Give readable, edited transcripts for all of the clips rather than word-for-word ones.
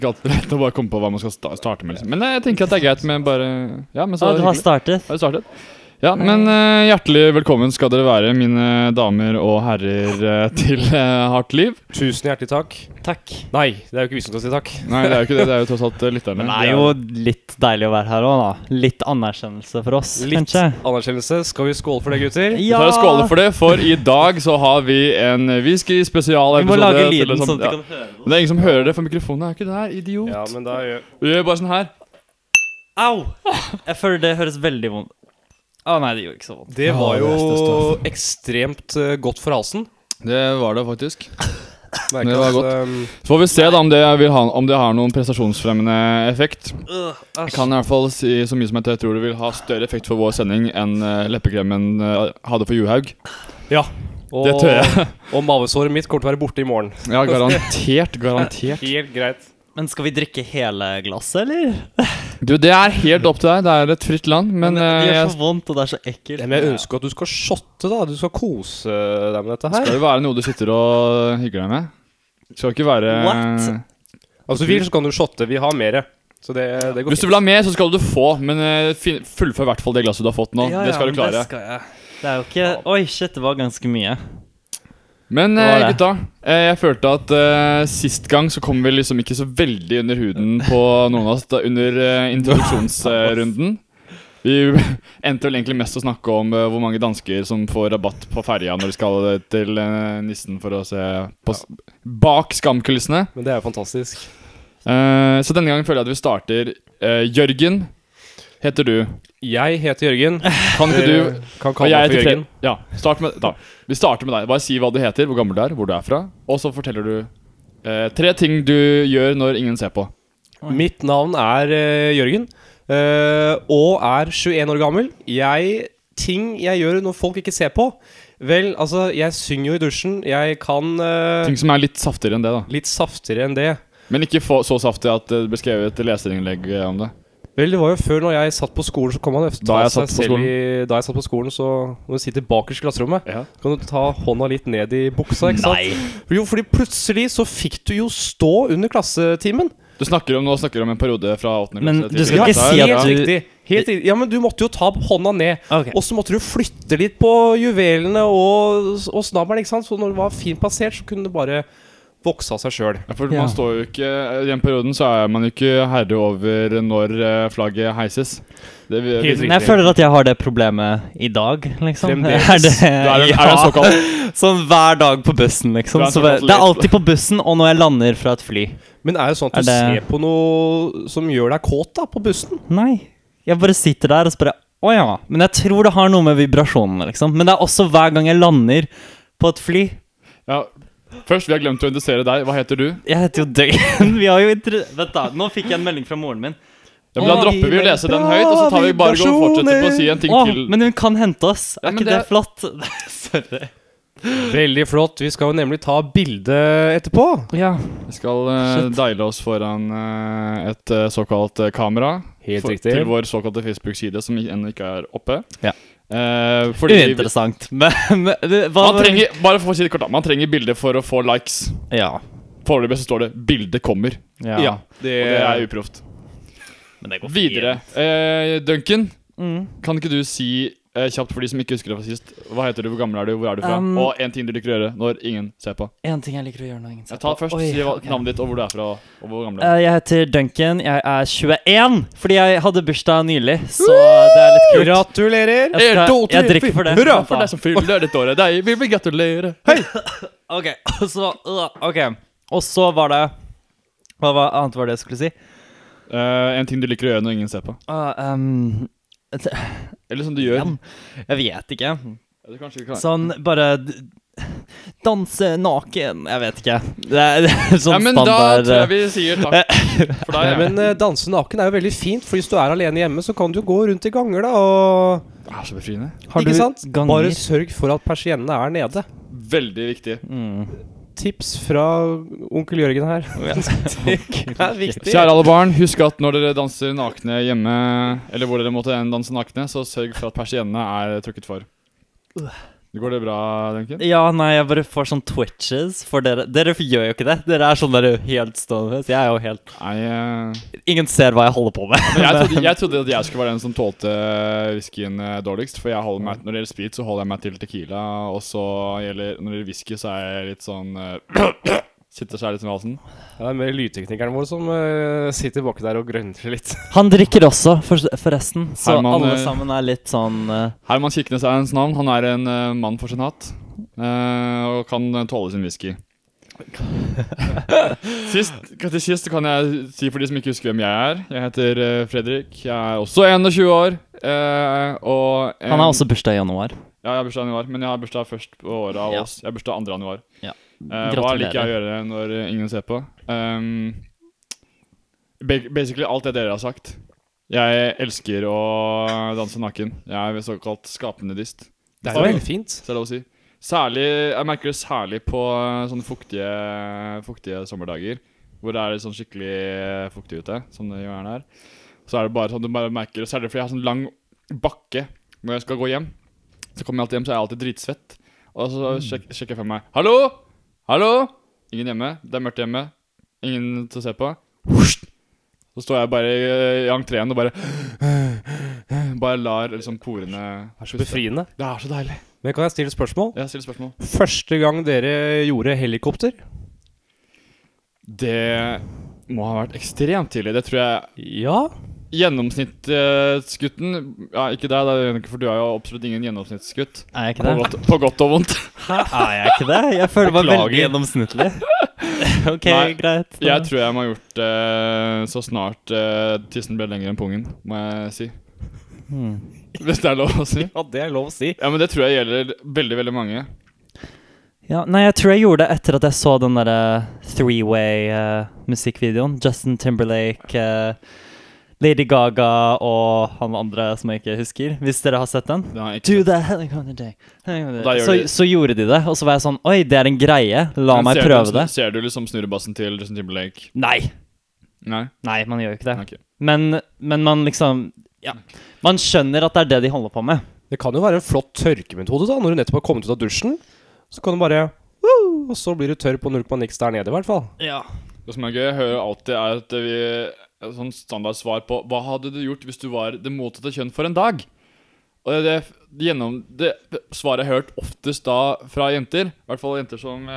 alltid å bare komme på hva man skal starte med liksom. Men jeg tenker at det greit med bare ja, men så du har startet? Har du startet? Ja, men hjertelig velkommen skal dere være, mine damer og herrer, til Hardt liv. Tusen hjertelig takk. Takk. Nei, det er jo ikke vi som skal si takk. Nei, det er jo ikke det, det er jo tross alt lytterne. Men det er jo litt deilig å være her også da. Litt anerkjennelse for oss, Litt kanskje. anerkjennelse. Skal vi skåle for det, gutter? Ja! For å skåle for det, for i dag så har vi en whisky-spesial Vi må episode. lage lyden til sånn at ja. de kan høre det. Men det er ingen som hører det, for mikrofonen er ikke der, idiot. Ja, men da gjør... Vi gjør bare sånn her. Au! Jeg føler det høres veldig vondt. Nei, det gjorde ikke så vondt. Det var jo det ekstremt godt for halsen. Det var det faktisk. Merker Det var at, godt. Så får vi se da om det, om det har noen prestasjonsfremmende effekt. Jeg kan i hvert fall si så mye som at jeg tror det vil ha større effekt for vår sending enn leppekremen hadde for Johaug. Ja. Og, Det tør jeg. Og mavesåret mitt kommer til å være borte i morgen. Ja, garantert. Helt greit. Men skal vi drikke hele glasset, eller? Du, det er helt opp til deg. Det er et fritt land. Men det gjør jeg så vondt, og det er så ekkelt. Men jeg ønsker at du skal shotte da. Du skal kose deg med dette her. skal jo være noe du sitter og hygger deg med. Det skal ikke være What? Altså, vil så kan du shotte. Vi har mer. Så det går Hvis du vil ha mer, så skal du få. Men fullfør i hvert fall det glasset du har fått nå. Det skal du klare. Det skal jeg. Det er jo ikke... Oi, shit, det var ganske mye. Men Hva var det? gutta, jeg følte at sist gang så kom vi liksom ikke så veldig under huden på noen av oss da, under introduksjonsrunden. Vi endte vel egentlig mest å snakke om hvor mange dansker som får rabatt på ferja når de skal til Nissen for å se på bak skamkulissene. Men det er jo fantastisk. Så denne gangen føler jeg at vi starter. Jørgen heter du. Jeg heter Jørgen. Kan ikke du... Kan Og kalle jeg meg for heter Jørgen. Ja, start med, da. Vi starter med deg. Bare si hva du heter, hvor gammel du er, hvor du er fra. Og så forteller du 3 ting du gjør når ingen ser på. Mitt navn er Jørgen, og er 21 år gammel. Ting jeg gjør når folk ikke ser på. Vel, altså, jeg synger jo i dusjen. Jeg kan Ting som er litt saftigere enn det da. litt saftigere enn det. Men ikke så saftig at det ble skrevet et leserinnlegg om det. Vel, det var jo før når jeg satt på skolen, så kom man efter Da jeg seg satt på selv da jeg satt på skolen, så når du sitter bakerst i klasserommet, kan du ta hånda litt ned i buksa, ikke sant? Nei. Jo, fordi plutselig så fikk du jo stå under klassetimen. Du snakker om en periode fra 8. Men klasse du til skal ikke si helt at du... riktig. Helt riktig. Ja, men du måtte jo ta hånda ned. Ok. Og så måtte du flytte litt på juvelene og snabberen, ikke sant? Så når det var fint plassert, så kunne det bare vokse av seg selv. Ja, for Ja. man står jo ikke I den perioden så er man jo ikke herre over når flagget heises. Helt riktig. Men jeg føler at jeg har det problemet i dag, liksom. Fremdeles. Er det en såkalt Sånn hver dag på bussen, liksom. Du er en Så såkalt det er alltid på bussen, og når jeg lander fra et fly. Men er det sånn at du ser på noe som gjør deg kåt da, på bussen? Nei. Jeg bare sitter der og spør, ja. Men jeg tror det har noe med vibrasjonene, liksom. Men det er også hver gang jeg lander på et fly. Ja. Først, vi har glemt å introdusere deg. Hva heter du? Jeg heter jo Døgn. Vi har jo Vent da, nå fikk jeg en melding fra moren min. Ja, men da dropper vi å lese den høyt, og så tar vi bare og fortsetter på å si en ting til. Men hun kan hente oss. Ja, Er men ikke det det- flott? Sorry. Veldig flott. Vi skal jo nemlig ta bilde etterpå. Ja. Vi skal Shit. deile oss foran et såkalt kamera. Helt riktig. Til vår såkalte Facebook-side, som ennå ikke er oppe. Ja. Fordi Uinteressant. Men hva man trenger, bare for å si det kort da, man trenger bilder for å få likes. Ja. Foreløpig så står det 'bildet kommer'. Ja. Ja, Og det er uproft. Men det går Videre. Duncan, Mm. kan ikke du si kjapt for de som ikke husker det fra sist, hva heter du, hvor gammel er du, hvor er du fra? Og en ting du liker å gjøre når ingen ser på. En ting jeg liker å gjøre når ingen ser Ta først, Oi, si ok. navnet ditt og hvor du er fra, og hvor gammel du er. Jeg heter Duncan, jeg er 21. Fordi jeg hadde bursdag nylig, så det er litt kult. Gratulerer! Jeg drikker for det. Hurra for deg som fyller ditt året. Deg vil vi gratulere. Hei! Ok, og så var det Hva annet var det jeg skulle si? En ting du liker å gjøre når ingen ser på. Eller som du gjør. Jeg vet ikke. Eller kanskje ikke. Sånn bare danse naken. Jeg vet ikke. Det er sånn Ja, men standard. da tror jeg vi sier takk for deg. Ja, men danse naken er jo veldig fint, for hvis du er alene hjemme, så kan du gå rundt i ganger da, og... Det er så befriende. Har Ikke du sant? ganger? Bare sørg for at persiennene er nede. Veldig viktig. Tips fra onkel Jørgen her. Det er viktig. Kjære alle barn, husk at når dere danser nakne hjemme, eller hvor dere måtte danse nakne, så sørg for at persiennene er trukket for. Går det bra, Duncan? Ja, nei, jeg bare får sånn twitches. For dere gjør jo ikke det. Dere er sånn der helt stående. Så jeg er jo helt Nei, Ingen ser hva jeg holder på med. men jeg trodde at jeg skulle være den som tålte whiskyen dårligst. For jeg holder meg, når det gjelder sprit, så holder jeg meg til tequila. Og så når det gjelder whisky, så er jeg litt sånn sitter seg litt i halsen. Ja, det er mer lydteknikeren vår som sitter baki der og grønner litt. Han drikker også, forresten. Så Herman, alle sammen er litt sånn Herman Kirkenes er hans navn. Han er en mann for sin hatt. Og kan tåle sin whisky. Til sist kan jeg si for de som ikke husker hvem jeg er. Jeg heter Fredrik. Jeg er også 21 år. Og Han har også bursdag i januar. Ja, jeg har bursdag i januar, men jeg har bursdag først på året av Ja. oss. Jeg har bursdag 2. januar. Ja. Hva liker jeg å gjøre når ingen ser på? Basically alt det dere har sagt. Jeg elsker å danse naken. Jeg er såkalt skapnudist. Det er jo veldig fint. Så er det lov å si. Særlig, jeg merker det særlig på sånne fuktige sommerdager, hvor det er sånn skikkelig fuktig ute, som det jo er her. Så er det bare sånn, du bare merker, særlig fordi jeg har sånn lang bakke når jeg skal gå hjem. Så kommer jeg alltid hjem, så er jeg alltid dritsvett. Og så sjekker jeg for meg. Hallo? Hallo? Ingen hjemme. Det er mørkt hjemme. Ingen til å se på. Så står jeg bare i entreen og bare lar liksom porene Det er så befriende. Det er så deilig. Men kan jeg stille spørsmål? Jeg stiller spørsmål. Første gang dere gjorde helikopter? Det må ha vært ekstremt tidlig. Det tror jeg Ja. Gjennomsnittsgutten. Ja, ikke deg, for du er jo absolutt ingen gjennomsnittsgutt. Er jeg ikke det? På godt og vondt. Hæ, er jeg ikke det? Jeg føler meg Beklager. veldig gjennomsnittlig. Ok, Nei, greit. da. Jeg tror jeg må ha gjort det så snart tissen ble lenger enn pungen, må jeg si. Hvis det er lov å si. Ja, det er lov å si. Ja, men det tror jeg gjelder veldig, veldig mange. Ja, nei, jeg tror jeg gjorde det etter at jeg så den der three-way musikkvideoen. Justin Timberlake, Lady Gaga og han andre som jeg ikke husker. Hvis dere har sett den. Det har jeg ikke Do the helicopter day. Da gjør de- Så gjorde de det, og så var jeg sånn, oi, det er en greie. La Men meg ser prøve du, det. Ser du liksom snurrebassen til Justin Timberlake? Nei, Nei? nei, man gjør jo ikke det. Ok. Men man liksom, ja, man skjønner at det er det de holder på med. Det kan jo være en flott tørkemetode da, når du nettopp har kommet ut av dusjen. Så kan du bare, og så blir du tørr på 0 niks der nede i hvert fall. Ja. Det som er gøy, jeg hører alltid er at sånn standardsvar på hva hadde du gjort hvis du var det motsatte kjønn for en dag? Og det svaret jeg har hørt oftest da fra jenter, i hvert fall jenter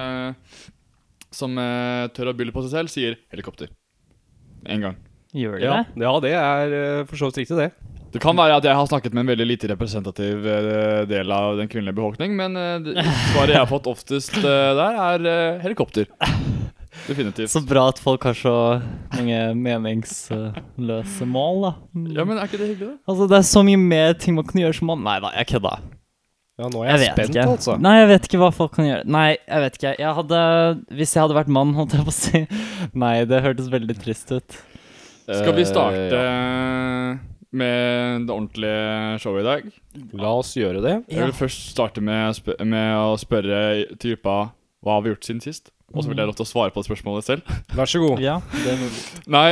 som tør å bylle på seg selv, sier helikopter. En gang. Gjør de Ja, det? ja, det er for så vidt riktig det. Det kan være at jeg har snakket med en veldig lite representativ del av den kvinnelige befolkning, men svaret jeg har fått oftest der er helikopter. Definitivt. Så bra at folk har så mange meningsløse mål, da. Ja, men er ikke det hyggelig da? Altså, det er så mye mer ting man kan gjøre som man... Nei da, jeg kødda. Ja, nå er jeg spent ikke. altså. Nei, jeg vet ikke hva folk kan gjøre. Nei, jeg vet ikke. Hvis jeg hadde vært mann, holdt jeg på å si. Nei, det hørtes veldig trist ut. Skal vi starte med det ordentlige showet i dag? La oss gjøre det. Jeg vil først starte med å spørre til gruppa hva har vi gjort siden sist? Og så vil jeg lov til å svare på det spørsmålet selv. Vær så god. Ja, det Nei,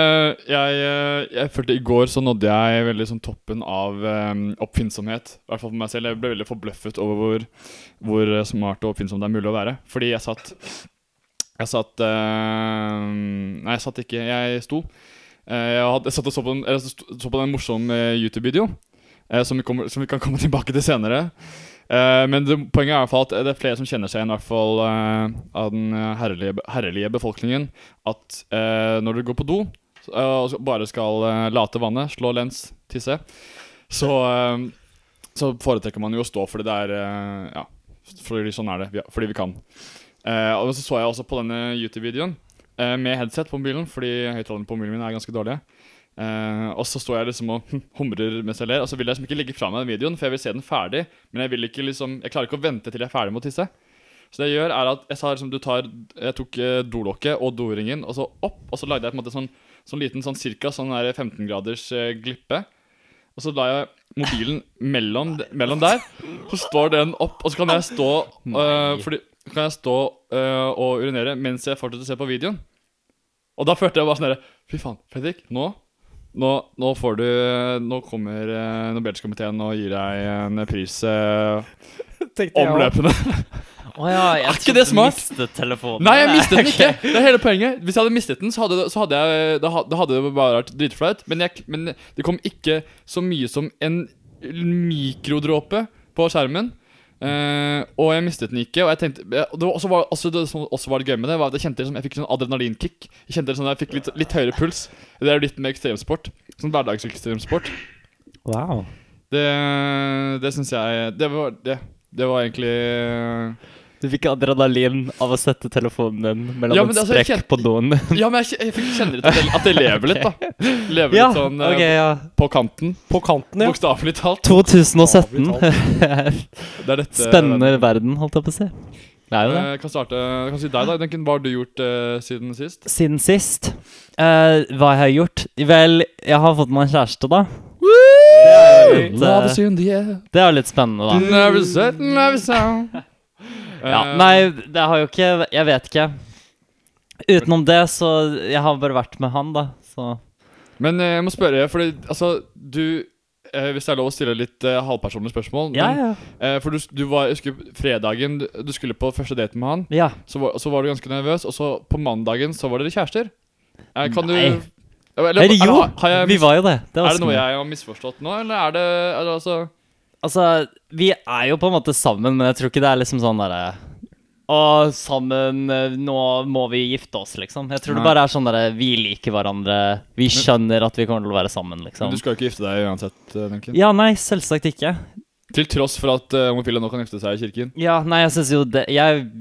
jeg følte i går så nådde jeg veldig sånn toppen av oppfinnsomhet. I hvert fall for meg selv. Jeg ble veldig forbløffet over hvor smart og oppfinnsom det er mulig å være. Fordi jeg sto. Jeg satt og så på en morsom YouTube-video som vi kan komme tilbake til senere. Men poenget er i hvert fall at det er flere som kjenner seg igjen, i hvert fall av den herrelige befolkningen, at når du går på do og bare skal late vannet, slå lens, tisse, så foretrekker man jo å stå, fordi det er fordi sånn er det, fordi vi kan. Og så jeg også på denne YouTube-videoen med headset på mobilen, fordi høyttalerne på mobilen min er ganske dårlige. Og så står jeg liksom og humrer mens jeg ler. Og så vil jeg liksom ikke legge fra meg den videoen, for jeg vil se den ferdig. Men jeg klarer ikke å vente til jeg er ferdig med å tisse. Så det jeg gjør er at jeg tok dolokket og doringen og så opp. Og så lagde jeg på en måte sånn liten cirka 15 graders glippe. Og så la jeg mobilen mellom der. Så står den opp. Og så kan jeg stå og urinere mens jeg fortsetter å se på videoen. Og da følte jeg bare sånn der, fy faen, Fredrik, nå kommer Nobelskomiteen og gir deg en pris tenkte jeg også. omløpende. Åja, jeg Er ikke det smart? mistet telefonen. Nei, jeg mistet den ikke. Det er hele poenget. Hvis jeg hadde mistet den, så hadde det bare vært dritflaut. Men det kom ikke så mye som en mikrodråpe på skjermen. Og jeg mistet den ikke. Og jeg tenkte det som også var det gøy med det, var at jeg kjente jeg fikk sånn adrenalinkick. Jeg kjente jeg fikk litt høyere puls. Det er jo litt med ekstremsport. Sånn hverdagsekstremsport. Wow. Det synes jeg Det var egentlig Du fikk adrenalin av å sette telefonen din mellom Ja, en men altså, jeg sprekk på doen. Ja, men jeg fikk kjenne litt at jeg lever litt, da. Lever Ja, litt sånn ok, ja. på kanten. På kanten, ja. Bokstavelig talt. 2017. Det er dette Spennende verden, holdt jeg på å si. Det er jo det. Jeg kan si deg, da. Duncan, hva har du gjort siden sist? Siden sist, hva jeg har gjort? Vel, jeg har fått meg en kjæreste, da. Love is in the air. Det er jo litt spennende, da. Never said, never sound. Ja, nei, det har jo ikke Jeg vet ikke. Utenom det, så jeg har bare vært med han, da. Så Men jeg må spørre, fordi altså, hvis det er lov å stille litt halvpersonlige spørsmål ja, men, ja. For jeg husker fredagen du skulle på første date med han, Ja. så var du ganske nervøs. Og så på mandagen så var dere kjærester. Kan Nei. Eller, Jo, har jeg vi var jo det. Det var Er det noe skummelt. jeg har misforstått nå, eller er det altså Altså, vi er jo på en måte sammen, men jeg tror ikke det er liksom sånn derre Å, sammen, nå må vi gifte oss, liksom. Jeg tror det Nei. bare er sånn derre vi liker hverandre, vi skjønner at vi kommer til å være sammen, Men liksom. du skal jo ikke gifte deg uansett, Duncan. Ja, nei, selvsagt ikke. Til tross for at homofile nå kan gifte seg i kirken. Ja, nei, jeg synes jo det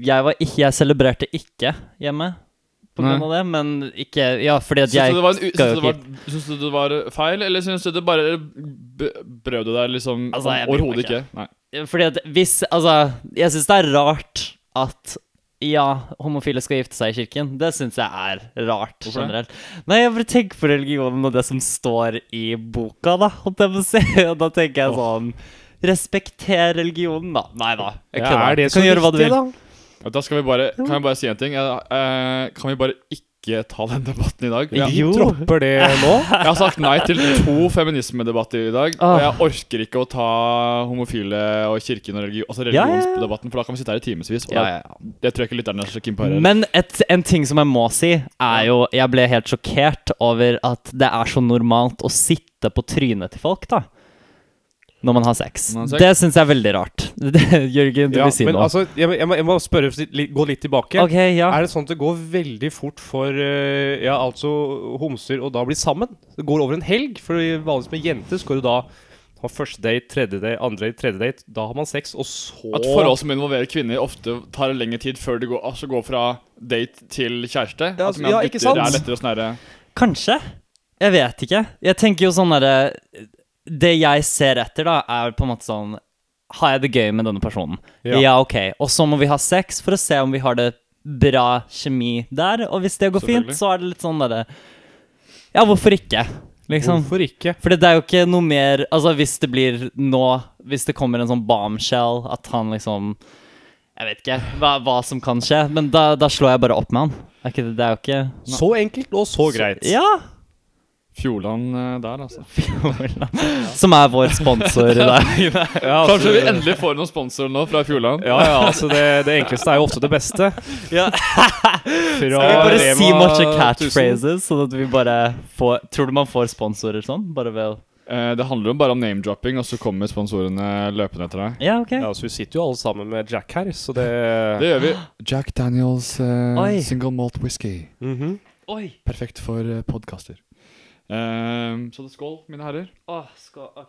Jeg celebrerte ikke hjemme på Nei. grunn av det, men ikke Ja, fordi at jeg skal jo ikke Syns du det var feil, eller syns du det bare brød du deg liksom Altså, jeg bryr meg overhodet ikke. ikke? Nei. Fordi at hvis Altså, jeg synes det er rart at ja, homofile skal gifte seg i kirken. Det synes jeg er rart. Hvorfor det? Generelt. Nei, jeg bare tenker på religionen og det som står i boka, da. Holdt jeg på å si. Og da tenker jeg sånn Respekter religionen, da. Nei da. Jeg Ja, kødder. er det Du kan så gjøre hva du viktig, vil. da? Da skal vi bare Kan jeg bare si en ting? Kan vi bare ikke ta den debatten i dag? Ja. Vi Jo. dropper det nå. Jeg har sagt nei til 2 feminismedebatter i dag. Og jeg orker ikke å ta homofile og kirken og Ja, ja. religionsdebatten, for da kan vi sitte her i timevis. Og Ja, ja, ja. det tror jeg ikke lytterne er så keen på her. Men en ting som jeg må si, er jo Jeg ble helt sjokkert over at det er så normalt å sitte på trynet til folk, da. Når man har sex. Når man har sex. Det syns jeg er veldig rart. Jørgen, du Ja, vil si men noe. altså, jeg må spørre, gå litt tilbake. Ok, ja. Er det sånn at det går veldig fort for ja, altså homser å da bli sammen? Det går over en helg, for vanligvis med jenter skal du da ha første date, tredje date, andre date, tredje date. Da har man sex, og så At forhold som involverer kvinner ofte tar lengre tid før det går fra date til kjæreste. Ja, At med ja, at ikke gutter sant? er lettere å snære. Kanskje. Jeg vet ikke. Jeg tenker jo sånn derre Det jeg ser etter, da, er på en måte sånn Har jeg det gøy med denne personen? Ja. Ja, ok. Og så må vi ha sex for å se om vi har det bra kjemi der. Og hvis det går fint, Selvfølgelig. så er det litt sånn derre Ja, hvorfor ikke? Liksom. Hvorfor ikke? For det er jo ikke noe mer Altså hvis det blir nå Hvis det kommer en sånn bombshell at han liksom Jeg vet ikke hva som kan skje, men da slår jeg bare opp med han. Er ikke det? Det er jo ikke Så enkelt og så greit. Ja! Fjordland der, altså. Som er vår sponsor i dag. Ja, Kanskje vi altså, endelig får noen sponsorer nå fra Fjordland? ja, altså det enkleste er jo ofte det beste. Ja. Fra Skal vi bare Rema si masse 1000. catchphrases, sånn at vi bare får Tror du man får sponsorer sånn? Bare ved Det handler jo bare om name-dropping, og så kommer sponsorene løpende etter deg. Ja, ok. Ja, så vi sitter jo alle sammen med Jack her, så det Det gjør vi. Jack Daniels Oi. single malt whisky. Mhm. Oi. Perfekt for podkaster. Så det skål, mine herrer. Åh, skål. Ok.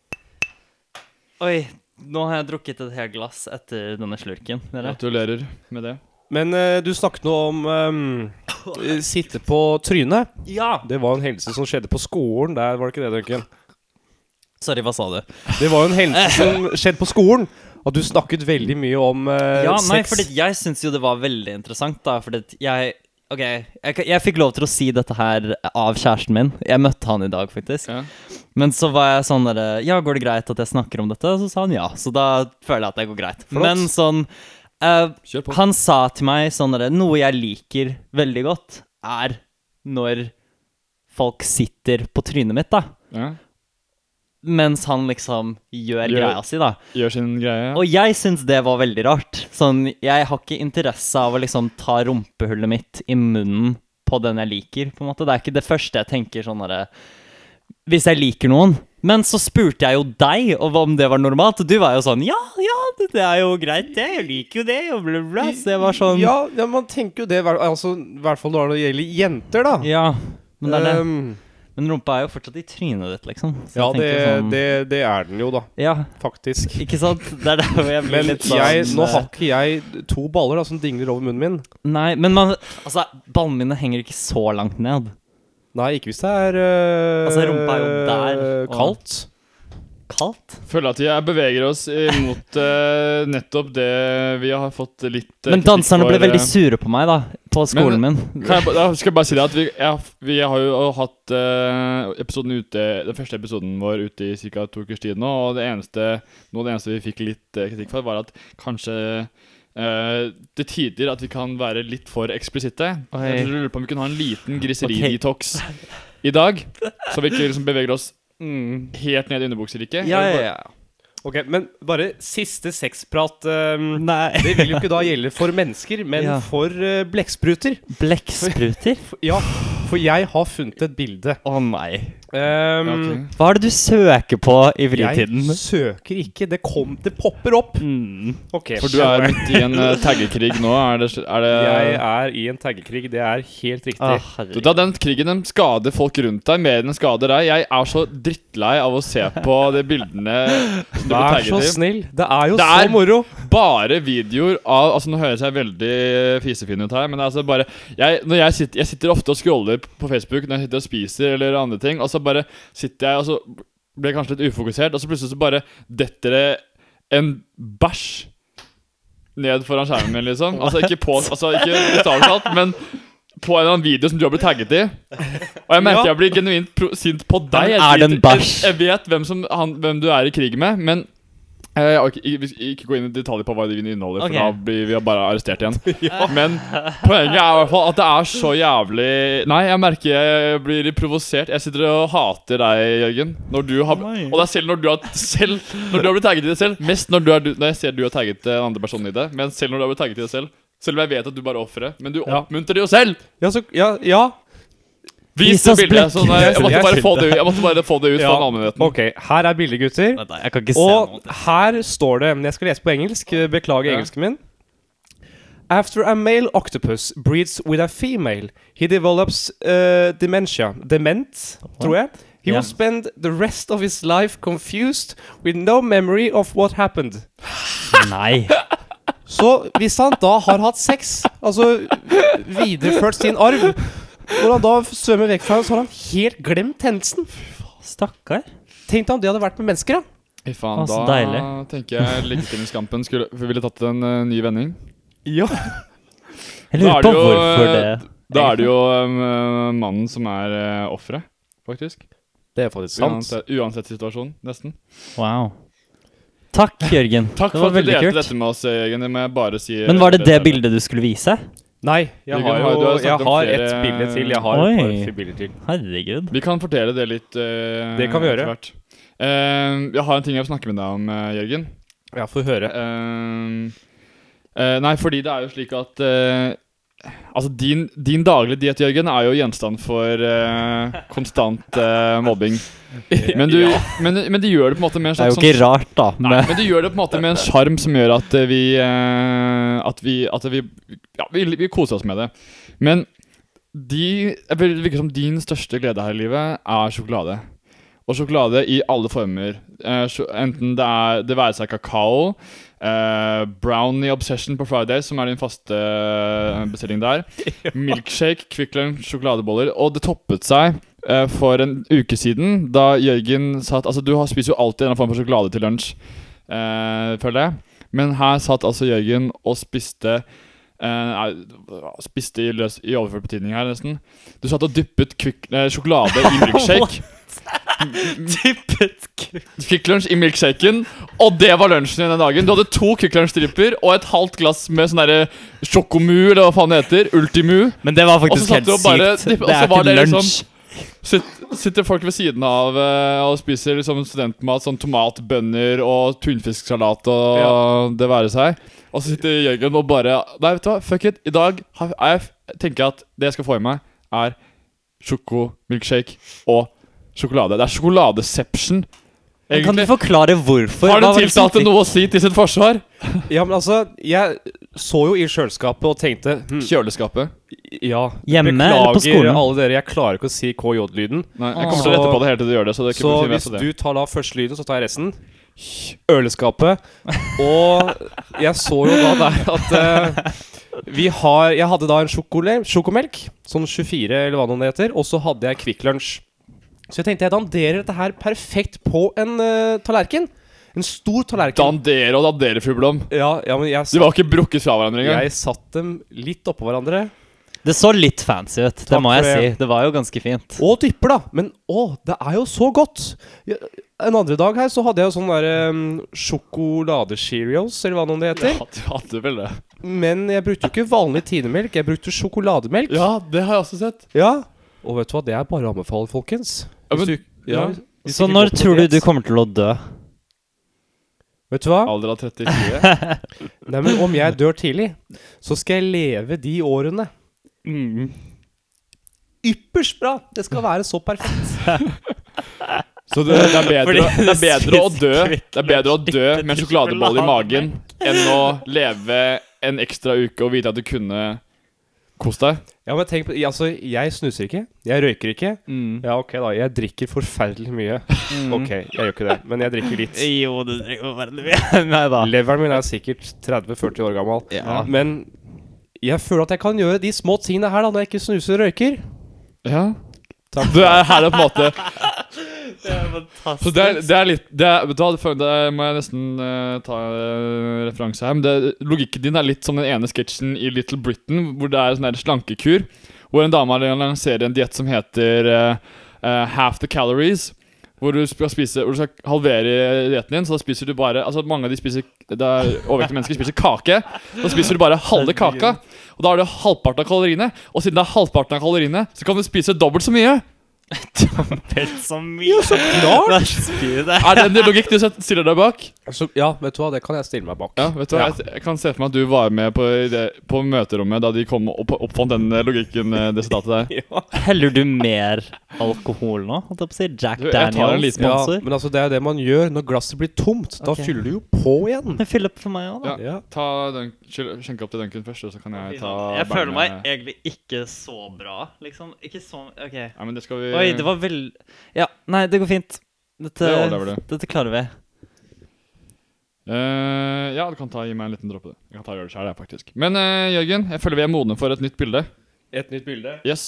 Oi, nå har jeg drukket et helt glass etter denne slurken. Dere. Gratulerer med det. Men du snakket nå om sitte på trynet. Ja! Det var en hendelse som skjedde på skolen. Der var det ikke det, Duncan. Sorry, hva sa du? Det var jo en hendelse som skjedde på skolen. Og du snakket veldig mye om Ja, nei, sex. fordi jeg synes jo det var veldig interessant da. Fordi jeg fikk lov til å si dette her av kjæresten min. Jeg møtte han i dag faktisk. Ja. Men så var jeg sånn der, ja, går det greit at jeg snakker om dette? Og så sa han ja, så da føler jeg at det går greit. Flott. Men sånn Kjør på. han sa til meg sånn der, noe jeg liker veldig godt er når folk sitter på trynet mitt da. Ja. mens han liksom gjør greia si, da. Gjør sin greie. Og jeg syns det var veldig rart. Sånn, jeg har ikke interesse av å liksom ta rumpehullet mitt i munnen på den jeg liker, på en måte. Det er ikke det første jeg tenker sånn derre hvis jeg liker noen. Men så spurte jeg jo deg om det var normalt, og du var jo sånn ja, det er jo greit det, jeg liker jo det, og bla bla. Så jeg var sånn Ja, man tenker jo det, altså, i hvert fall når det gjelder jenter, da. Ja, men det er det. Men rumpa er jo fortsatt i trynet ditt, liksom. Så Ja, jeg tenker sånn, det er den jo, da. Ja, Faktisk. ikke sant? Det er derfor jeg blir Men litt sånn nå har ikke jeg 2 baller da, som dingler over munnen min. Nei, men altså, ballene mine henger ikke så langt ned. Nei, ikke hvis det er Altså, rumpa er jo der, og- kaldt. Kaldt? Føler at jeg beveger oss imot nettopp det vi har fått litt Men kritikk danserne ble for, veldig sure på meg da, på skolen min. Da skal jeg bare si det at vi har jo hatt episoden ute, den første episoden vår ute i ca. 2 ukers tid nå, og det eneste vi fikk litt kritikk for var at kanskje til tider at vi kan være litt for eksplisitte. Oi. Jeg lurer på om vi kunne ha en liten griseri-detox i dag, så vi ikke liksom beveger oss helt ned i underbukseriket. Ja. Ok, men bare siste sexprat Nei. det vil jo ikke da gjelde for mennesker, men Ja. for blekkspruter. Blekkspruter? Ja, for jeg har funnet et bilde. Å nei. Ok. Hva er det du søker på i fritiden? Jeg søker ikke, det popper opp. Ok, For du er midt i en taggekrig nå, er det Jeg er i en taggekrig, det er helt riktig. Du, da den krigen den skader folk rundt deg mer enn den skader deg. Jeg er så drittlei av å se på de bildene som du blir Vær tagget så i. snill, det er jo Det så er- moro. Bare videoer av Altså nå høres jeg veldig fisefin ut her, men det er altså bare jeg sitter ofte og scroller på Facebook når jeg sitter og spiser eller andre ting, og så bare sitter jeg og så blir jeg kanskje litt ufokusert, og så plutselig så bare detter det en bæsj ned foran skjermen min, liksom. Altså ikke bokstavelig talt, men på en eller annen video som du har blitt tagget i. Og jeg merker jeg blir genuint sint på deg. Er det en bæsj? Jeg vet hvem du er i krig med, men jeg orker ikke gå inn i detaljer på hva de inneholder, for Ok. da blir vi bare arrestert igjen. Men poenget er i hvert fall at det er så jævlig Nei, jeg merker jeg blir provosert. Jeg sitter og hater deg, Jørgen. Når du har, og det er selv når du har blitt tagget i det selv. Mest når jeg ser du har tagget den andre personen i det. Men selv når du har blitt tagget i det selv. Selv om jeg vet at du bare er offeret. Men du oppmuntrer det jo selv! Ja. Vis det bildet. Sånn, jeg måtte bare få det ut Ja. fra allmennheten. Ok, her er bildet, gutter. Jeg kan ikke se noe. Og her står det, jeg skal lese på engelsk, beklager Ja. engelsken min. After a male octopus breeds with a female, he develops dementia. Dement, tror jeg. He Ja. will spend the rest of his life confused with no memory of what happened. Nei. Så hvis han da har hatt sex, altså videreført sin arv, når han da svømmer vekk fra henne, så har han helt glemt hendelsen. Stakkar. Tenk deg om det hadde vært med mennesker, da. Fy faen, Å, så da deilig. tenker jeg likestillingskampen ville tatt en ny vending. Ja. Jeg Da lurer er på det jo, hvorfor det. Da er det jo mannen som er offeret, faktisk. Det er faktisk sant. Uansett situasjon, nesten. Wow. Takk, Jørgen. Takk det for var at du veldig delte kult. dette med oss, Jørgen. Det må jeg bare si. Men var det det bildet du skulle vise? Nei, jeg Jørgen, har du har jo snakket om et flere- bilde til. Jeg har Oi. et par bilder til. Herregud. Vi kan fortelle det litt Det kan vi gjøre. etter hvert. Jeg har en ting jeg vil snakke med deg om, Jørgen. Ja, få høre. Nei, fordi det er jo slik at altså din daglige diett, Jørgen, er jo gjenstand for konstant mobbing. Men du gjør det på en måte med en Det er slags jo ikke rart, da. Nei, men du gjør det på en måte med en sjarm som gjør at vi koser oss med det. Men det virker som din største glede her i livet er sjokolade. Og sjokolade i alle former. Enten det være seg kakao, brownie obsession på Friday, som er din faste bestilling der, milkshake, Kvikk Lunsj, sjokoladeboller. Og det toppet seg for en uke siden, da Jørgen satt Altså, du spiser jo alltid en form for sjokolade til lunsj, føler jeg. Men her satt altså Jørgen og spiste i overført betydning her, nesten. Du satt og dyppet sjokolade i milkshake. Kvikk Lunsj i milkshaken, og det var lunsjen din den dagen. Du hadde 2 Kvikk Lunsj-stripper og et halvt glass med sånn derre sjokomu, eller hva faen det heter. Ultimu. Men det var Og så faktisk satt helt du og bare sykt. dyppet, Det og så er var ikke det liksom- lunsj. sitter folk ved siden av og spiser liksom studentmat, sånn tomatbønner og tunfisksalat og det være seg. Og så sitter Jørgen og bare nei, vet du hva, fuck it. I dag tenker jeg at det jeg skal få i meg, er sjokomilkshake og sjokolade. Det er sjokoladeception. Kan du forklare hvorfor? Har den tiltalte noe å si til sitt forsvar? Ja, men altså, jeg så jo i kjøleskapet og tenkte Kjøleskapet? Ja, hjemme eller på skolen? Beklager alle dere, jeg klarer ikke å si KJ-lyden. Nei, jeg kommer til å rette på det hele til du gjør det. Så hvis du tar da første lyden, så tar jeg resten. Øleskapet. Og jeg så jo da der at jeg hadde da en sjokomelk, sånn 24 eller hva det heter, og så hadde jeg Kvikk Lunsj. Så jeg tenkte jeg danderer dette her perfekt på en tallerken. En stor tallerken. Dandere, fru Blom. Ja, men De var ikke brukket fra hverandre engang. Jeg satt dem litt oppå hverandre. Det så litt fancy ut, det må jeg si. Det var jo ganske fint. Og dypper da. Men det er jo så godt. En andre dag her så hadde jeg jo sånn der sjokolade-cheerios, eller hva det heter. Ja, du hadde vel det. Men jeg brukte jo ikke vanlig tinemelk, jeg brukte sjokolademelk. Ja, det har jeg også sett. Ja. Og vet du hva, det er bare å anbefale, folkens. Så når tror du kommer til å dø? Vet du hva? Alder av 34. Nei, men om jeg dør tidlig, så skal jeg leve de årene. Ypperst bra! Det skal være så perfekt. Så det er bedre å dø. Det er bedre å dø med en sjokoladebolle i magen enn å leve en ekstra uke og vite at du kunne kost deg. Ja, men tenk på, altså, jeg snuser ikke, jeg røyker ikke. Ja, ok da, jeg drikker forferdelig mye. Ok, jeg gjør ikke det, men jeg drikker litt. Jo, du drikker forferdelig mye. Nei da. Leveren min er sikkert 30-40 år gammel. Ja. Men jeg føler at jeg kan gjøre de små tingene her da, når jeg ikke snuser og røyker. Ja. Takk. Du er her på en måte. Det er fantastisk. Så det er litt vet du hva, det må jeg nesten ta referanse her. Men logikken din er litt som den ene sketsjen i Little Britain, hvor det er en sånn der slankekur, hvor en dame lanserer en diett som heter Half the Calories, hvor du skal halvere dietten din. Så da spiser du bare, altså mange av de spiser, det er overvektige mennesker spiser kake. Da spiser du bare halve kaka, og da har du halvparten av kaloriene. Og siden det er halvparten av kaloriene, så kan du spise dobbelt så mye. Dobbelt så mye. Ja, så klart. Er det en logikk du stiller deg bak? Altså, ja, vet du hva, det kan jeg stille meg bak. Ja, vet du hva, jeg kan se for meg at du var med på møterommet da de kom og oppfant den logikken, det sitatet der. Ja. Heller du mer alkohol nå? Holdt jeg på å si Jack Jeg tar en Daniels liten sponsor? Ja, men altså, det er det man gjør når glasset blir tomt. Da Ok. fyller du jo på igjen. Men fyll opp for meg også da. Ja, ta skjenk opp til Duncan først, og så kan jeg ta Jeg føler meg egentlig ikke så bra, liksom. Ikke så, ok. Ja, men det skal vi Oi, det var ja, nei, det går fint. Det overlever du. Dette klarer vi. Ja, du kan gi meg en liten droppe. Jeg kan gjøre det selv, faktisk. Men Jørgen, jeg føler vi er modne for et nytt bilde. Et nytt bilde. Yes.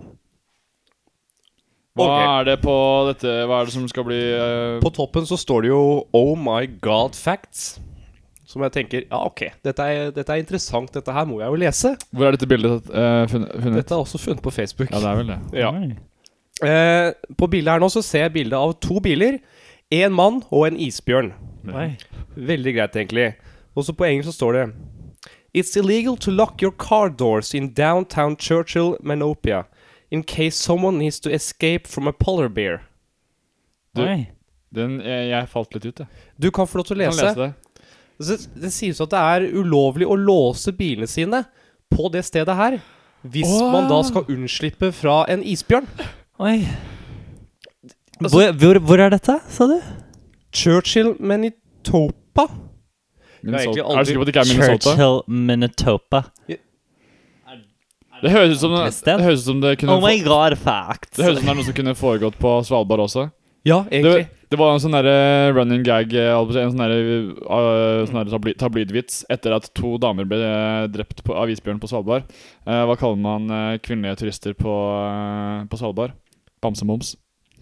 Hva er det på dette? Hva er det som skal bli På toppen så står det jo Oh my god facts, som jeg tenker, ja ok, dette er interessant. Dette her må jeg jo lese. Hvor er dette bildet funnet? Dette er også funnet på Facebook. Ja, det er vel det. Ja. Oi. På bildet her nå så ser jeg bildet av 2 biler, en mann og en isbjørn. Oi. Veldig greit egentlig. Og så på engelsk så står det It's illegal to lock your car doors in downtown Churchill, Manopia, in case someone needs to escape from a polar bear. Oi. Jeg falt litt ut, jeg. Du kan få lov til å Kan lese. lese det. Det sies at det er ulovlig å låse bilene sine på det stedet her, hvis man da skal unnslippe fra en isbjørn. Oi. Altså- Hvor er dette, sa du? Churchill, Manitoba. Minnesota. egentlig aldri- Er du sikker på at det ikke er Minnesota? Churchill, Manitoba. Det høres ut som Sted? det høres ut som det kunne Oh my god, facts. Det høres ut som det er noe som kunne foregått på Svalbard også. Ja, egentlig. Det var en sånn der running gag, en sånn der tablidvits etter at 2 damer ble drept av isbjørn på Svalbard. Hva kaller man kvinnelige turister på Svalbard? Bamsemoms.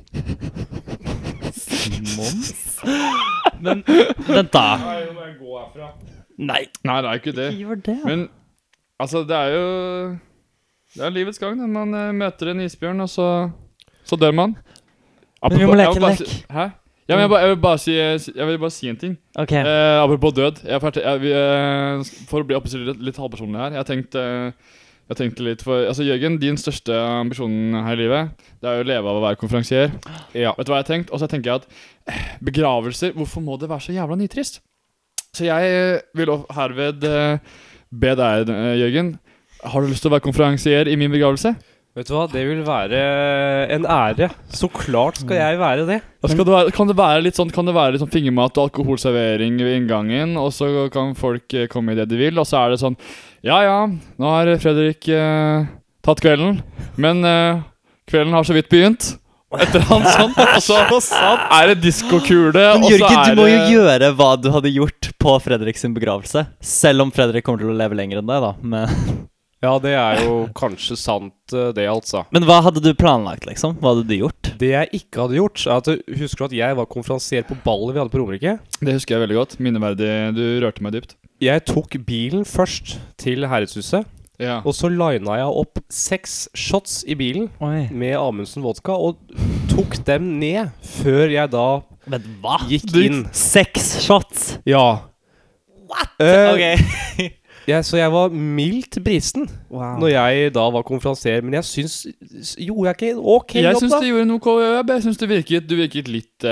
Moms? Men vent da. Nei, nå må jeg gå herfra. Nei, Nei, det er ikke det. ikke gjør det. Men altså, det er jo Det er livets gang. Man møter en isbjørn, og så dør man. Men vi må leke jeg vil bare lek. Hæ? Ja, men jeg vil bare si en ting. Ok. Apropos død. For å bli litt halvpersonlig her. Jeg har tenkt Jeg tenkte litt for Altså Jørgen, din største ambisjon her i livet, det er jo å leve av å være konferansier. Ja. Vet du hva jeg har tenkt? Og så tenker jeg at begravelser, hvorfor må det være så jævla nitrist? Så jeg vil herved be deg, Jørgen, har du lyst til å være konferansier i min begravelse? Vet du hva, det vil være en ære. Så klart skal jeg være det. Kan det være litt sånn fingermat og alkoholservering ved inngangen, og så kan folk komme i det de vil, og så er det sånn ja, nå har Fredrik tatt kvelden, men kvelden har så vidt begynt. Etter han sånn, og så er det diskokule. Men og så Jørgen, du må jo det gjøre hva du hadde gjort på Fredriks begravelse. Selv om Fredrik kommer til å leve lenger enn deg, da. Ja, det er jo kanskje sant, det altså. Men hva hadde du planlagt, liksom? Hva hadde du gjort? Det jeg ikke hadde gjort, er at husker du at jeg var konferansier på ballet vi hadde på Romerike? Det husker jeg veldig godt. Minneverdig. Du rørte meg dypt. Jeg tok bilen først til Herredshuset, Ja. og så lina jeg opp 6 shots i bilen Oi. med Amundsen vodka, og tok dem ned før jeg da Men hva? gikk Du- inn. 6 shots? Ja. What? Ok. Så jeg var mildt brisen Wow. når jeg da var konferansier, men jeg syns gjorde jeg ikke en ok Jeg jobb syns da? du gjorde noe jobb. Jeg synes du virket litt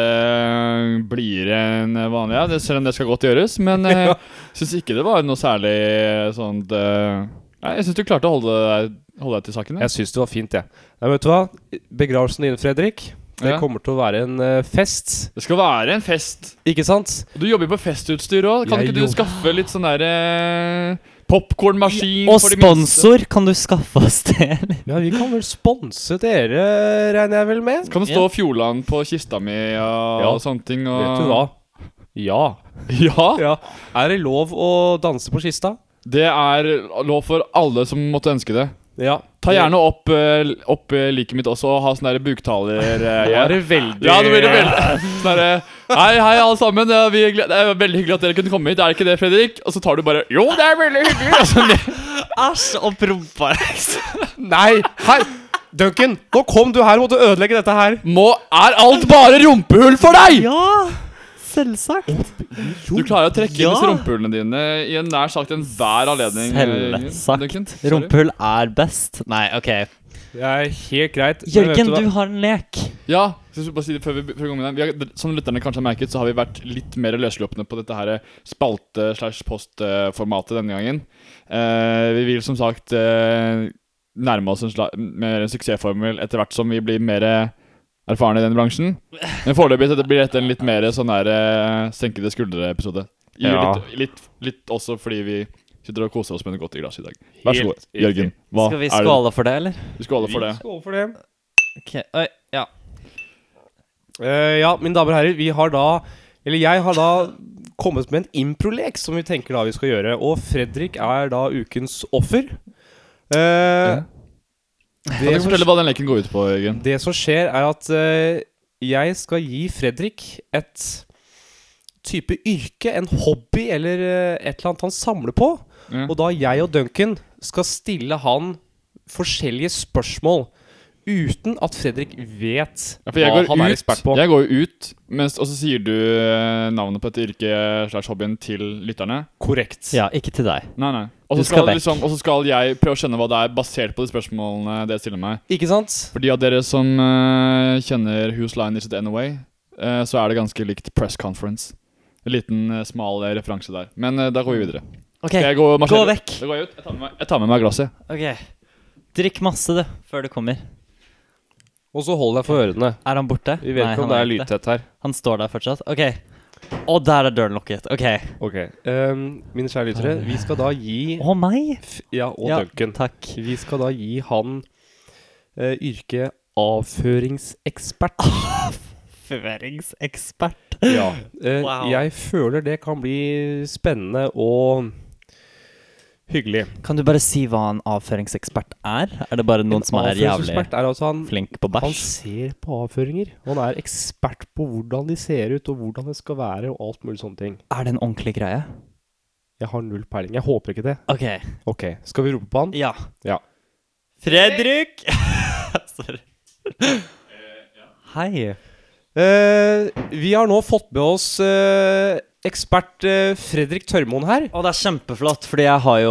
blidere enn vanlig. Ja. Selv om det skal godt gjøres. Men jeg syns ikke det var noe særlig sånt Nei, jeg syns du klarte å holde deg til saken. Ja. Jeg syns det var fint, jeg. Ja, vet du hva? Begravelsen din, Fredrik, det Ja. kommer til å være en fest. Det skal være en fest. Ikke sant? Du jobber på festutstyr òg. Kan Jeg ikke du jobber- skaffe litt sånn derre popkornmaskin Og for de minste? sponsor kan du skaffe oss til. Ja, vi kan vel sponse dere, regner jeg vel med. Kan det stå Fjordland på kista mi og, Ja. og sånne ting? Og... Vet du hva? Ja. Ja. Er det lov å danse på kista? Det er lov for alle som måtte ønske det. Ja. Ta gjerne opp liket mitt også, og ha sånne der buktaler. Ja, det er veldig Ja, det blir det veldig sånn derre hei, alle sammen. Det er veldig hyggelig at dere kunne komme hit. Er det ikke det, Fredrik? Og så tar du bare jo, det er veldig hyggelig. Og så Æsj, og prompa. Nei, her Duncan, nå kom du her og måtte ødelegge dette her. Er alt bare rumpehull for deg? Ja, selvsagt. Du klarer å trekke Ja. inn disse rumpehullene dine i en nær sagt enhver anledning. Duncan. Selvsagt. Sorry. Rumpehull er best. Nei, ok. Det er helt greit. Men vet Jørgen, hva? du har en lek. Ja, så jeg skal bare si det før vi går med den. Som lytterne kanskje har merket, så har vi vært litt mer løsslupne på dette her spalte/post-formatet denne gangen. Vi vil som sagt nærme oss mer en suksessformel etter hvert som vi blir mer erfarne i den bransjen. Men foreløpig blir dette en litt mer sånn der senkede skuldre-episode. Ja. Litt også fordi vi sitter og koser oss med noe godt i glass i dag. Vær så Helt god, riktig. Jørgen. Hva Skal vi er det? skåle for det, eller? Vi skåler for det. Skål for det. Ok, oi, ja. Ja, mine damer og herrer, jeg har da kommet med en improlek som vi tenker da vi skal gjøre. Og Fredrik er da ukens offer. Kan du fortelle hva den leken går ut på, Jørgen? Det som skjer er at jeg skal gi Fredrik et type yrke, en hobby eller et eller annet han samler på. Ja. Og da jeg og Duncan skal stille han forskjellige spørsmål uten at Fredrik vet Ja, for jeg hva går han er ut, ekspert på. jeg går jo ut, og så sier du navnet på et yrke/hobbyen til lytterne. Korrekt. Ja, ikke til deg. Nei. Og Du så skal skal, vekk. og så skal jeg prøve å skjønne hva det er, basert på de spørsmålene dere stiller meg. Ikke sant? For de av dere som kjenner Whose Line Is It Anyway, så er det ganske likt press conference. En liten smal referanse der. Men da går vi videre. Ok, Skal jeg gå, og marsjere? gå vekk. Da går jeg ut. Jeg tar med meg glasset. Ok, drikk masse du, før du kommer. Og så hold deg for ørene. Er han borte? Vi vet Nei, ikke om han det er ikke lydtett her. Han står der fortsatt. Ok. Og der er døren lukket. Ok. Ok, mine kjære lyttere, vi skal da gi Å, meg? Ja, og Ja, Duncan. takk. Vi skal da gi han yrket avføringsekspert. Føringsekspert. Ja. Wow. Jeg føler det kan bli spennende og hyggelig. Kan du bare si hva en avføringsekspert er? Er det bare noen som er jævlig Avføringsekspert er altså han flink på Han bæsj? ser på avføringer. Han er ekspert på hvordan de ser ut, og hvordan det skal være, og alt mulig sånne ting. Er det en ordentlig greie? Jeg har null peiling. Jeg håper ikke det. Ok. Ok, skal vi rope på han? Ja. Ja. Fredrik! Sorry. Hei. Vi har nå fått med oss ekspert Fredrik Tørmoen her. Og det er kjempeflott, fordi jeg har jo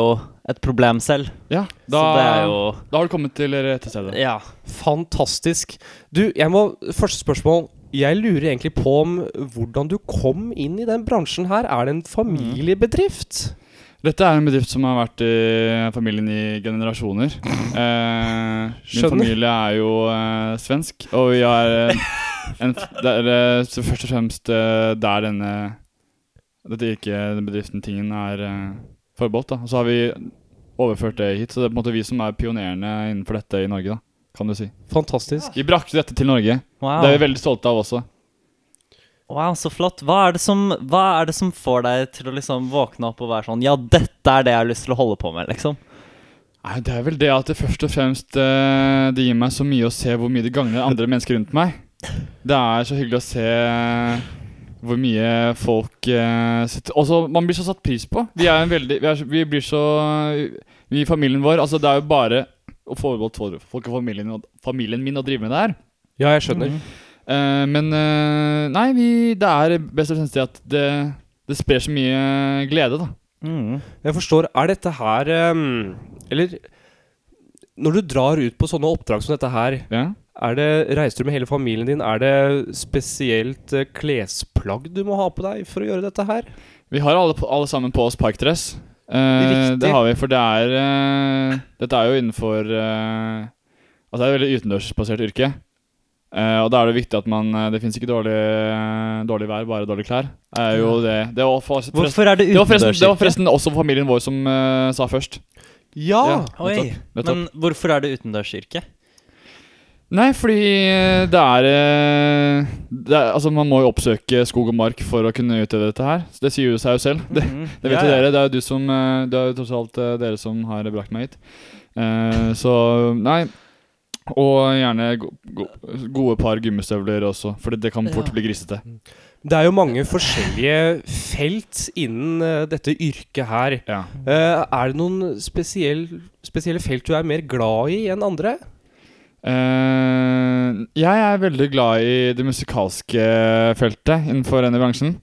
et problem selv. Ja, Så det er jo da har du kommet til rette stedet. Ja. Fantastisk. Du, første spørsmål. Jeg lurer egentlig på om hvordan du kom inn i den bransjen her. Er det en familiebedrift? Dette er en bedrift som har vært i familien i generasjoner. Min familie er jo svensk, og vi er det er først og fremst der dette denne bedriften tingen er forbeholdt da. Og så har vi overført det hit, så det er på en måte vi som er pionerene innenfor dette i Norge da, kan du si. Fantastisk. Vi brakte dette til Norge. Wow. Det er vi veldig stolte av også. Wow, så flott. Hva er det som får deg til å liksom våkne opp og være sånn, ja, dette er det jeg har lyst til å holde på med, liksom? Nei, det er vel det at det først og fremst det gir meg så mye å se hvor mye det gagner andre mennesker rundt meg. Det er så hyggelig å se hvor mye folk også, man blir så satt pris på. Vi blir så i familien vår, altså det er jo bare å forholde folk og familien min å drive med det her. Ja, jeg skjønner. Men nei, det er best og fremst det at det sprer så mye glede da. Jeg forstår, er dette her eller når du drar ut på sånne oppdrag som dette her, Ja. Reiser du med hele familien din? Er det spesielt klesplagg du må ha på deg for å gjøre dette her? Vi har alle sammen på oss parkdress. Riktig. Det har vi, for dette er jo innenfor altså det er et veldig utendørsbasert yrke. Og da er det viktig at det finnes ikke dårlig vær, bare dårlige klær. Hvorfor er det utendørsyrke? Det var forresten også familien vår som sa først. Ja! Oi, nettopp. men hvorfor er det utendørsyrke? Nei, fordi altså man må jo oppsøke skog og mark for å kunne utøve dette her. Så det sier jo seg jo selv. Det vet jo dere, det er jo tross alt dere som har brakt meg hit. Så nei. Og gjerne gode par gummistøvler også, for det kan fort bli grisete. Det er jo mange forskjellige felt innen dette yrket her. Ja. Er det noen spesielle felt du er mer glad i enn andre? Jeg er veldig glad i det musikalske feltet innenfor denne bransjen.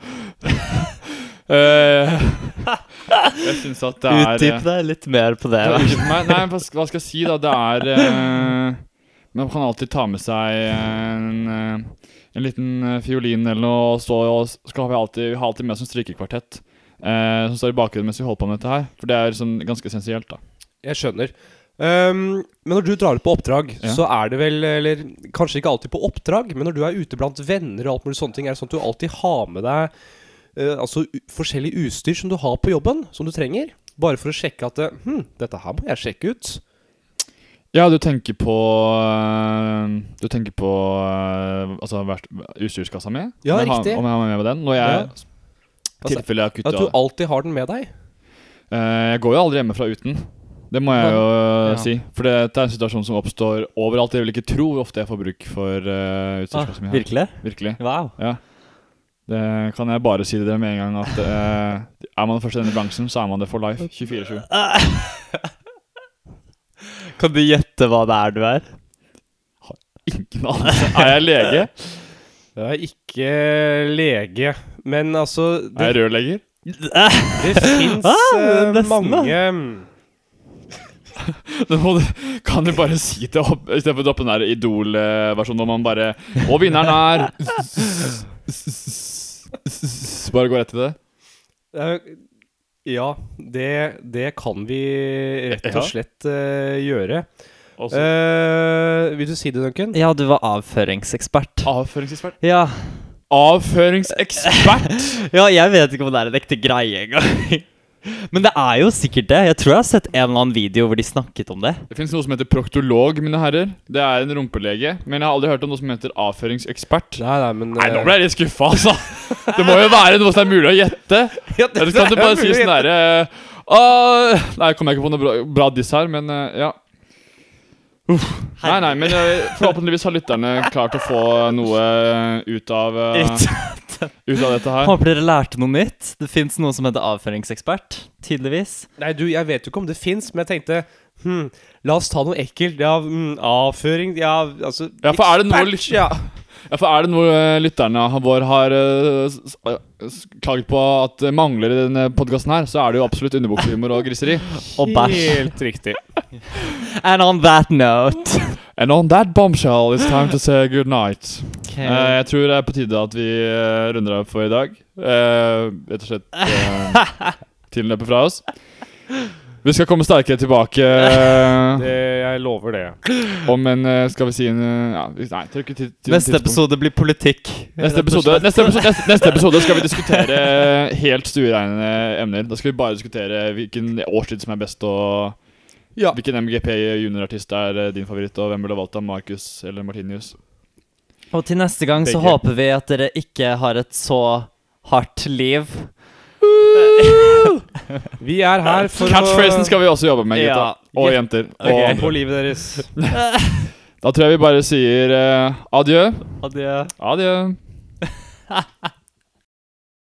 Jeg synes at det er Utdyp deg litt mer på det. Nei, hva skal jeg si da? Det er man kan alltid ta med seg en liten fiolin eller noe, og så har vi alltid med oss en strykekvartett som står i bakgrunnen mens vi holder på med dette her. For det er sånn ganske essensielt da. Jeg skjønner. Men når du drar på oppdrag, så er det vel, eller kanskje ikke alltid på oppdrag, men når du er ute blant venner og alt mulig sånne ting, er det sånn at du alltid har med deg altså forskjellig utstyr som du har på jobben, som du trenger, bare for å sjekke at dette her må jeg sjekke ut. Ja, du tenker på altså utstyrskassa mi? Ja, riktig. Om jeg har med den, når jeg tilfelle jeg kutter. At du alltid har den med deg. Jeg går jo aldri hjemmefra uten. Det må jeg jo si. For dette er en situasjon som oppstår overalt. Jeg vil ikke tro hvor ofte jeg får bruk for utstyrskassa mi her. Virkelig? Virkelig. Wow. Ja. Det kan jeg bare si til dere med en gang at er man først i denne bransjen, så er man det for life, 24/7. Kan du gjette hva det er du er? Ingen anelse. Er jeg lege? Jeg er ikke lege, men altså Er jeg rørlegger? Det finnes mange Kan du bare si det opp i stedet for å droppe den der Idol-versjonen hvor man bare Og vinneren er bare gå rett til det. Ja, det kan vi rett og slett gjøre. Vil du si det, Duncan? Ja, du var avføringsekspert. Avføringsekspert? Ja. Avføringsekspert? Ja, jeg vet ikke om det er en ekte greie engang. Men det er jo sikkert det. Jeg tror jeg har sett en eller annen video hvor de snakket om det. Det finnes noe som heter proktolog, mine herrer. Det er en rumpelege. Men jeg har aldri hørt om noe som heter avføringsekspert. Men Nei, nå ble jeg litt skuffa, altså. Det må jo være noe som er mulig å gjette. Eller kan du bare si sånn der nei, kommer jeg ikke på noe bra diss her, men ja. Nei, men forhåpentligvis har lytterne klart å få noe ut av dette her. Håper dere lærte noe nytt. Det finnes noe som heter avføringsekspert, tydeligvis. Nei, jeg vet jo ikke om det finnes, men jeg tenkte la oss ta noe ekkelt. Ja, avføring, altså for er det noe lytterne vår har klaget på at det mangler i denne podcasten her, så det jo absolutt underbuksehumor og griseri. Og bæsj. Helt riktig. And on that note. And on that bombshell, it's time to say good night. Okay. Jeg tror det på tide at vi runder av for i dag. Rett og slett tiden løper fra oss. Vi skal komme sterkere tilbake Jeg lover det. om skal vi si nei, tror ikke Neste episode blir politikk. Neste episode skal vi diskutere helt stueregnende emner. Da skal vi bare diskutere hvilken årstid som best, og hvilken MGP juniorartist din favoritt, og hvem ville valgt av Marcus eller Martinius. Og til neste gang så Begge. håper vi at dere ikke har et så hardt liv. Vi her for Catchphrasen skal vi også jobbe med, gutta. Ja. Og jenter. å Og på livet deres. da tror jeg vi bare sier adjø. Adjø. Adjø.